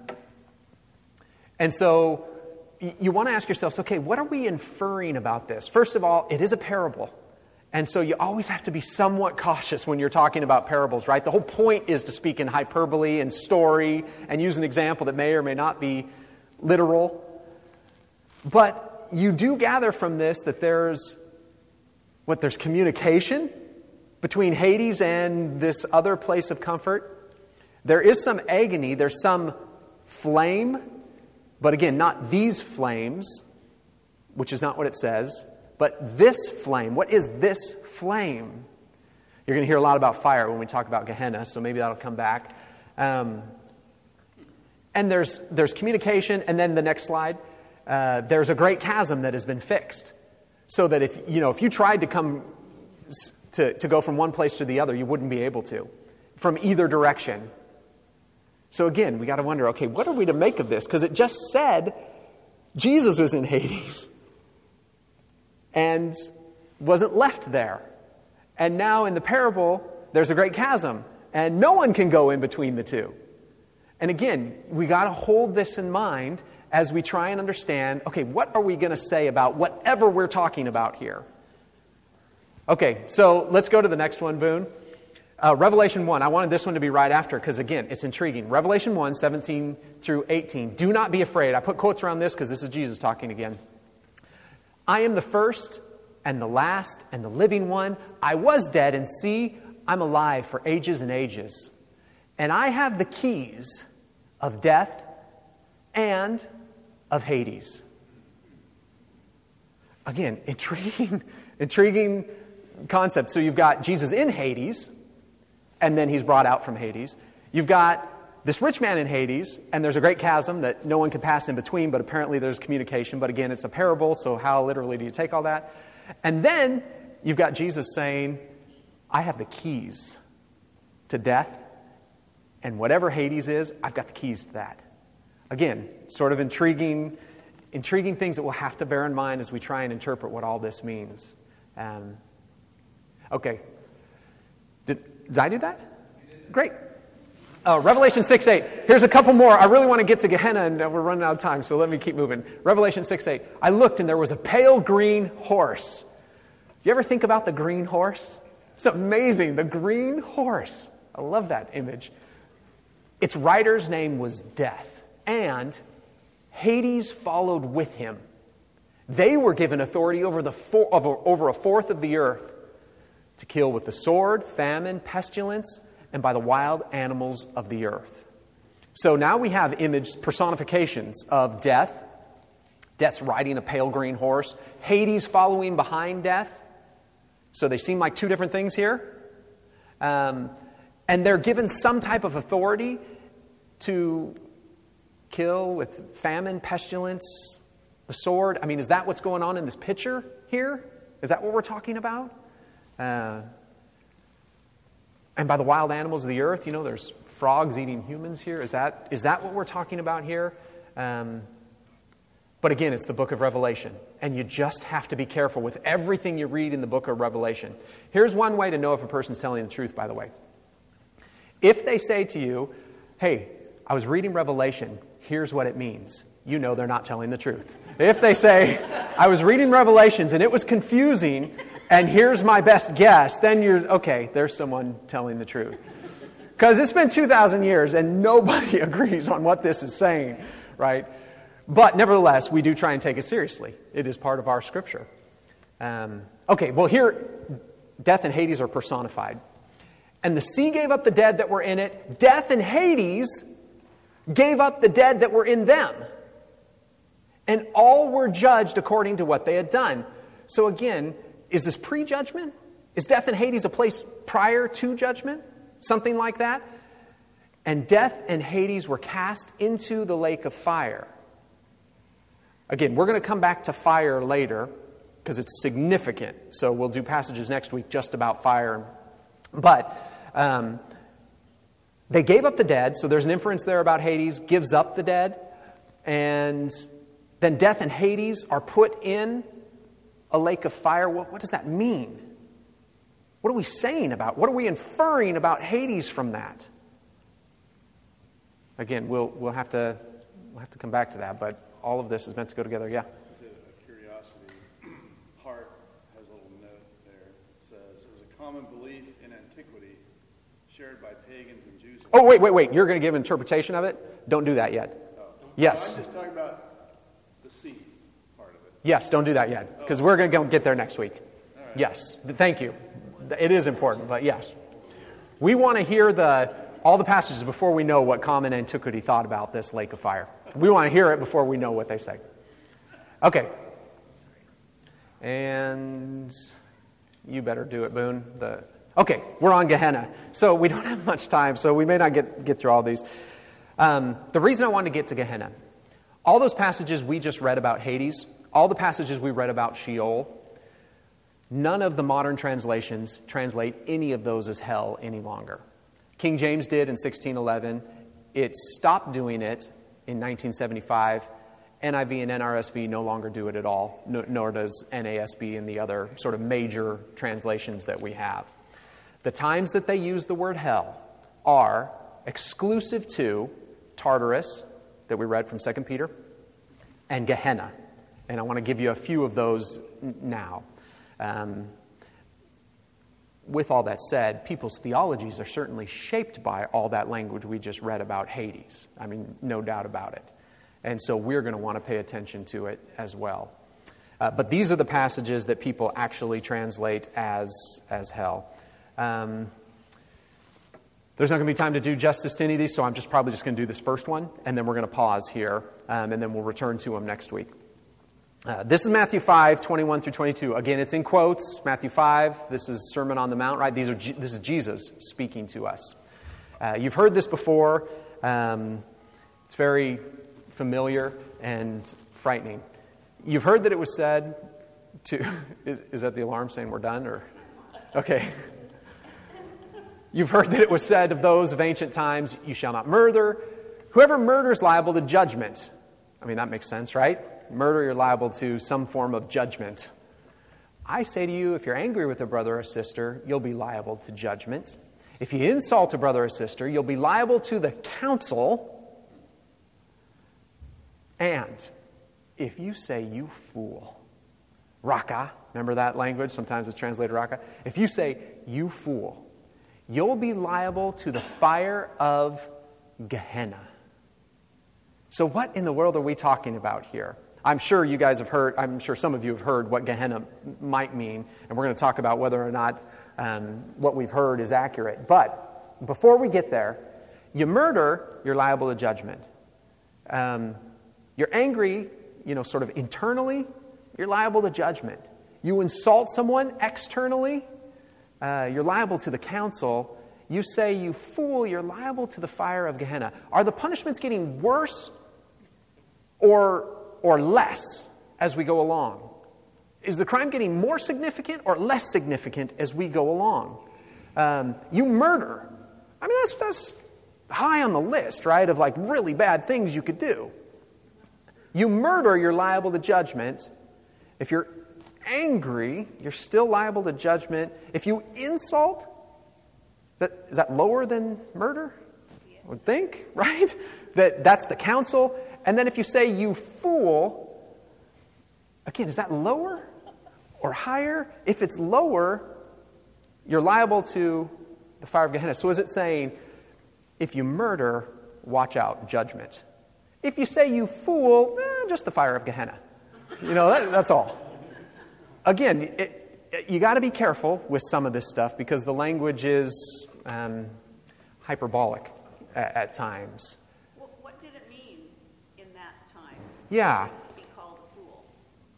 [SPEAKER 1] so you want to ask yourselves, okay, what are we inferring about this? First of all, it is a parable. And so you always have to be somewhat cautious when you're talking about parables, right? The whole point is to speak in hyperbole and story and use an example that may or may not be literal. But you do gather from this that there's communication between Hades and this other place of comfort. There is some agony, there's some flame, but again, not these flames, which is not what it says, but this flame. What is this flame? You're going to hear a lot about fire when we talk about Gehenna, so maybe that'll come back. And there's communication, and then the next slide, there's a great chasm that has been fixed, so that if you tried to come to go from one place to the other, you wouldn't be able to, from either direction. So again, we got to wonder, okay, what are we to make of this? Because it just said Jesus was in Hades and wasn't left there. And now in the parable, there's a great chasm, and no one can go in between the two. And again, we got to hold this in mind as we try and understand, okay, what are we going to say about whatever we're talking about here? Okay, so let's go to the next one, Boone. Revelation 1. I wanted this one to be right after because, again, it's intriguing. Revelation 1, 17 through 18. Do not be afraid. I put quotes around this because this is Jesus talking again. I am the first and the last and the living one. I was dead, and see, I'm alive for ages and ages. And I have the keys of death and of Hades. Again, intriguing concept. So you've got Jesus in Hades, and then he's brought out from Hades. You've got this rich man in Hades, and there's a great chasm that no one can pass in between, but apparently there's communication. But again, it's a parable, so how literally do you take all that? And then you've got Jesus saying, I have the keys to death, and whatever Hades is, I've got the keys to that. Again, sort of intriguing things that we'll have to bear in mind as we try and interpret what all this means. Okay. Did I do that? Great. Revelation 6:8. Here's a couple more. I really want to get to Gehenna, and we're running out of time, so let me keep moving. Revelation 6:8. I looked, and there was a pale green horse. Do you ever think about the green horse? It's amazing. The green horse. I love that image. Its rider's name was Death, and Hades followed with him. They were given authority over a fourth of the earth to kill with the sword, famine, pestilence, and by the wild animals of the earth. So now we have image personifications of death. Death's riding a pale green horse. Hades following behind death. So they seem like two different things here. And they're given some type of authority to kill with famine, pestilence, the sword. I mean, is that what's going on in this picture here? Is that what we're talking about? And by the wild animals of the earth, there's frogs eating humans here. Is that what we're talking about here? But again, it's the book of Revelation. And you just have to be careful with everything you read in the book of Revelation. Here's one way to know if a person's telling the truth, by the way. If they say to you, hey, I was reading Revelation, here's what it means. You know they're not telling the truth. If they say, I was reading Revelations and it was confusing, and here's my best guess, then okay, there's someone telling the truth. Because it's been 2,000 years and nobody agrees on what this is saying, right? But nevertheless, we do try and take it seriously. It is part of our scripture. Okay, well here, death and Hades are personified. And the sea gave up the dead that were in it. Death and Hades gave up the dead that were in them. And all were judged according to what they had done. So again, is this prejudgment? Is death and Hades a place prior to judgment? Something like that? And death and Hades were cast into the lake of fire. Again, we're going to come back to fire later because it's significant. So we'll do passages next week just about fire. But they gave up the dead, so there's an inference there about Hades, gives up the dead, and then death and Hades are put in a lake of fire. What does that mean? What are we saying about? What are we inferring about Hades from that? Again, we'll have to come back to that, but all of this is meant to go together. Yeah.
[SPEAKER 8] Just a curiosity. Hart has a little note there. It says there was a common belief in antiquity shared by pagans and Jews.
[SPEAKER 1] Oh, wait. You're going to give an interpretation of it? Don't do that yet.
[SPEAKER 8] Oh.
[SPEAKER 1] Yes.
[SPEAKER 8] I'm just talking about the seed part of it.
[SPEAKER 1] Yes, don't do that yet, because we're going to get there next week.
[SPEAKER 8] Right.
[SPEAKER 1] Yes. Thank you. It is important, but yes. We want to hear all the passages before we know what common antiquity thought about this lake of fire. We want to hear it before we know what they say. Okay. And you better do it, Boone. Okay, we're on Gehenna. So we don't have much time, so we may not get through all these. The reason I wanted to get to Gehenna, all those passages we just read about Hades, all the passages we read about Sheol, none of the modern translations translate any of those as hell any longer. King James did in 1611. It stopped doing it in 1975. NIV and NRSV no longer do it at all, nor does NASB and the other sort of major translations that we have. The times that they use the word hell are exclusive to Tartarus, that we read from 2 Peter, and Gehenna. And I want to give you a few of those now. With all that said, people's theologies are certainly shaped by all that language we just read about Hades. I mean, no doubt about it. And so we're going to want to pay attention to it as well. But these are the passages that people actually translate as hell. There's not going to be time to do justice to any of these, so I'm probably just going to do this first one, and then we're going to pause here, and then we'll return to them next week. This is Matthew 5, 21 through 22. Again, it's in quotes. Matthew 5, this is Sermon on the Mount, right? This is Jesus speaking to us. You've heard this before. It's very familiar and frightening. You've heard that it was said to... Is that the alarm saying we're done? Or okay. You've heard that it was said of those of ancient times, you shall not murder. Whoever murders liable to judgment. I mean, that makes sense, right? Murder, you're liable to some form of judgment. I say to you, if you're angry with a brother or sister, you'll be liable to judgment. If you insult a brother or sister, you'll be liable to the council. And if you say, you fool, raka, remember that language? Sometimes it's translated raka. If you say, you fool, you'll be liable to the fire of Gehenna. So what in the world are we talking about here? I'm sure you guys have heard, I'm sure some of you have heard what Gehenna might mean, and we're going to talk about whether or not what we've heard is accurate. But before we get there, you murder, you're liable to judgment. You're angry, sort of internally, you're liable to judgment. You insult someone externally, you're liable to the council. You say, you fool, you're liable to the fire of Gehenna. Are the punishments getting worse or less as we go along? Is the crime getting more significant or less significant as we go along? You murder. I mean, that's high on the list, right, of like really bad things you could do. You murder, you're liable to judgment. If you're angry, you're still liable to judgment. If you insult, is that lower than murder? I would think, right? That's the council. And then if you say, you fool, again, is that lower or higher? If it's lower, you're liable to the fire of Gehenna. So is it saying, if you murder, watch out, judgment? If you say, you fool, just the fire of Gehenna. That's all. Again, you got to be careful with some of this stuff because the language is hyperbolic at times.
[SPEAKER 4] Well, what did it mean in that time?
[SPEAKER 1] Yeah.
[SPEAKER 4] To be called a fool?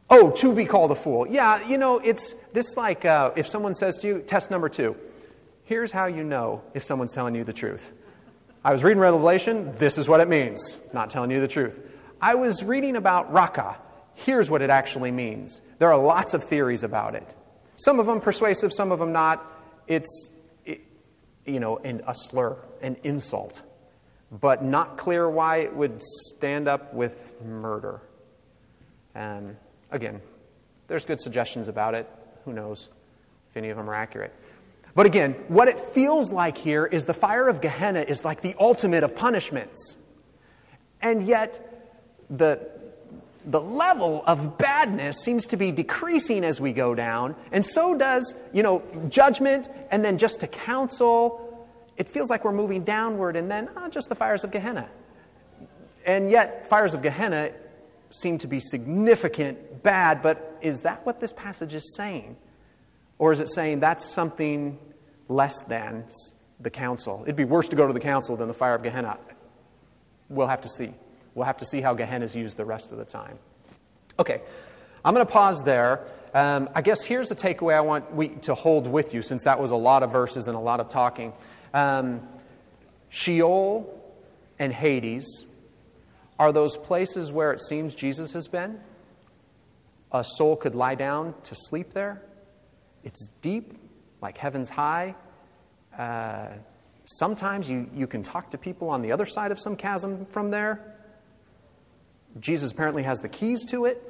[SPEAKER 1] Oh, to be called a fool. Yeah, it's this like if someone says to you, test number 2, here's how you know if someone's telling you the truth. I was reading Revelation, this is what it means, not telling you the truth. I was reading about Raka, here's what it actually means. There are lots of theories about it. Some of them persuasive, some of them not. It's, a slur, an insult, but not clear why it would stand up with murder. Again, there's good suggestions about it. Who knows if any of them are accurate. But again, what it feels like here is the fire of Gehenna is like the ultimate of punishments. And yet, the level of badness seems to be decreasing as we go down. And so does, judgment and then just to counsel. It feels like we're moving downward and then just the fires of Gehenna. And yet, fires of Gehenna seem to be significant bad, but is that what this passage is saying? Or is it saying that's something less than the council? It'd be worse to go to the council than the fire of Gehenna. We'll have to see. We'll have to see how Gehenna is used the rest of the time. Okay, I'm going to pause there. I guess here's a takeaway I want to hold with you, since that was a lot of verses and a lot of talking. Sheol and Hades are those places where it seems Jesus has been. A soul could lie down to sleep there. It's deep, like heaven's high. Sometimes you can talk to people on the other side of some chasm from there. Jesus apparently has the keys to it.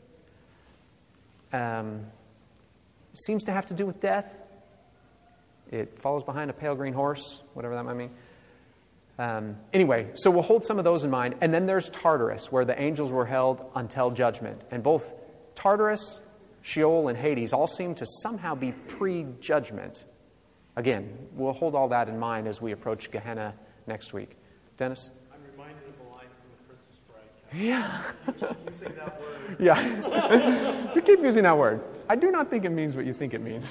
[SPEAKER 1] Seems to have to do with death. It follows behind a pale green horse, whatever that might mean. Anyway, so we'll hold some of those in mind. And then there's Tartarus, where the angels were held until judgment. And both Tartarus, Sheol, and Hades all seem to somehow be pre-judgment. Again, we'll hold all that in mind as we approach Gehenna next week. Dennis?
[SPEAKER 7] I'm reminded of a line from The Princess Bride.
[SPEAKER 1] Yeah.
[SPEAKER 7] You keep using that word.
[SPEAKER 1] Yeah. You keep using that word. I do not think it means what you think it means.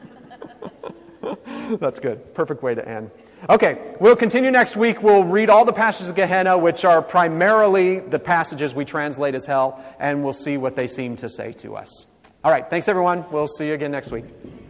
[SPEAKER 1] That's good. Perfect way to end. Okay, we'll continue next week. We'll read all the passages of Gehenna, which are primarily the passages we translate as hell, and we'll see what they seem to say to us. All right, thanks everyone. We'll see you again next week.